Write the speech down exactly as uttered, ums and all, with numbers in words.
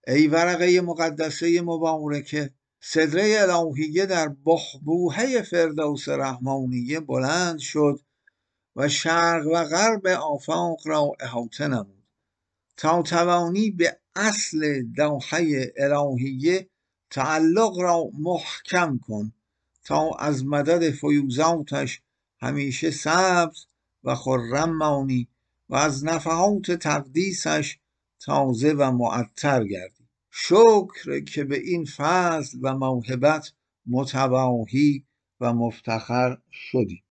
ای ورقه مقدسه مبارکه، سدره الهیه در بحبوحه فردوس رحمانیه بلند شد و شرق و غرب آفاق را احاطه نمود تا توانی به اصل دوحه الهیه تعلق را محکم کن تا از مدد فیوزاتش همیشه سبز و خرم مانی و از نفحات تقدیسش تازه و معطر گردی. شکر که به این فضل و موهبت متواهی و مفتخر شدی.